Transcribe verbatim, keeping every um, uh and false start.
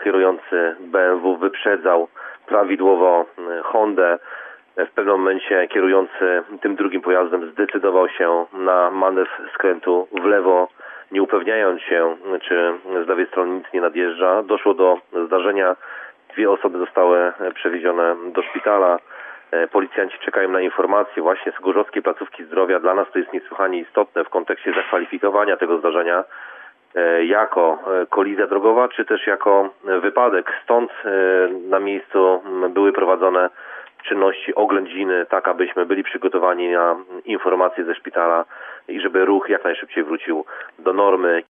kierujący B M W wyprzedzał prawidłowo Hondę. W pewnym momencie kierujący tym drugim pojazdem zdecydował się na manewr skrętu w lewo, nie upewniając się, czy z lewej strony nic nie nadjeżdża. Doszło do zdarzenia. Dwie osoby zostały przewiezione do szpitala. Policjanci czekają na informacje właśnie z Gorzowskiej Placówki Zdrowia. Dla nas to jest niesłychanie istotne w kontekście zakwalifikowania tego zdarzenia jako kolizja drogowa, czy też jako wypadek. Stąd na miejscu były prowadzone czynności oględziny, tak abyśmy byli przygotowani na informacje ze szpitala i żeby ruch jak najszybciej wrócił do normy.